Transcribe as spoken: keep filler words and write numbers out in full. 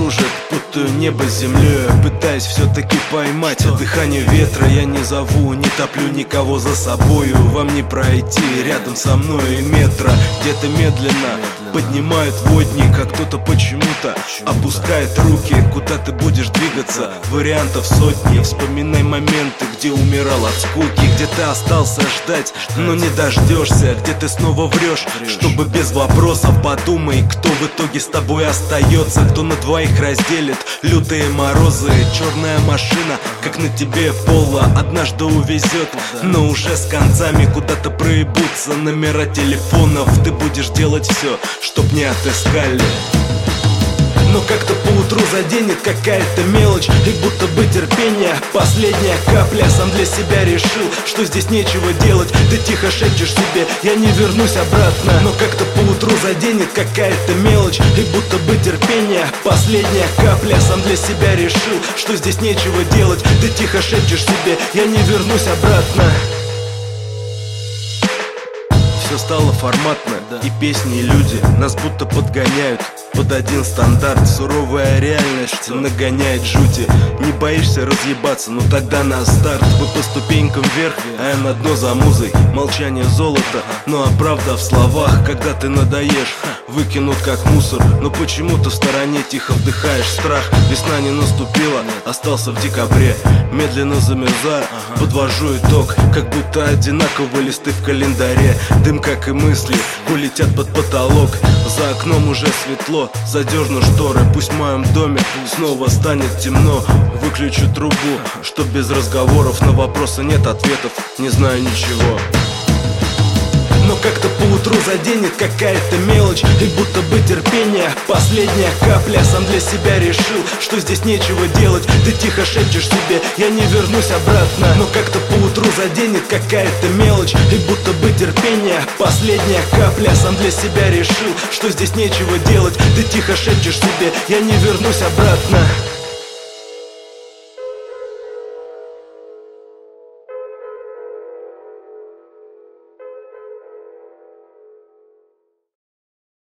кружит, путаю небо с землей, пытаясь все-таки поймать дыхание ветра. Я не зову, не топлю никого за собою. Вам не пройти рядом со мной и метра. Где-то медленно поднимает водник, а кто-то почему-то опускает руки. Куда ты будешь двигаться? Вариантов сотни. Вспоминай моменты, где умирал от скуки, где ты остался ждать, но не дождешься, где ты снова врешь, чтобы без вопросов. Подумай, кто в итоге с тобой остается, кто на двоих разделит лютые морозы. Черная машина, как на тебе пола, однажды увезет, но уже с концами. Куда-то проебутся номера телефонов. Ты будешь делать все, чтоб не отыскали. Но как-то поутру заденет какая-то мелочь, и будто бы терпение последняя капля. Сам для себя решил, что здесь нечего делать. Ты тихо шепчешь себе: я не вернусь обратно. Но как-то поутру заденет какая-то мелочь, и будто бы терпение последняя капля. Сам для себя решил, что здесь нечего делать. Ты тихо шепчешь себе: я не вернусь обратно. Все стало форматно, да. И песни, и люди нас будто подгоняют под один стандарт. Суровая реальность нагоняет жути. Не боишься разъебаться, ну тогда на старт. Вы по ступенькам вверх, а я на дно за музой. Молчание золото, ну а правда в словах. Когда ты надоешь, выкинут как мусор, но почему-то в стороне тихо вдыхаешь страх. Весна не наступила, остался в декабре. Медленно замерзаю, подвожу итог, как будто одинаковые листы в календаре. Дым, как и мысли, улетят под потолок. За окном уже светло, задерну шторы. Пусть в моем доме снова станет темно. Выключу трубу, чтоб без разговоров. На вопросы нет ответов, не знаю ничего. Но как-то поутру заденет какая-то мелочь, и будто бы терпение последняя капля. Сам для себя решил, что здесь нечего делать. Ты тихо шепчешь себе: я не вернусь обратно. Но как-то поутру заденет какая-то мелочь, и будто бы терпение последняя капля. Сам для себя решил, что здесь нечего делать. Ты тихо шепчешь себе: я не вернусь обратно.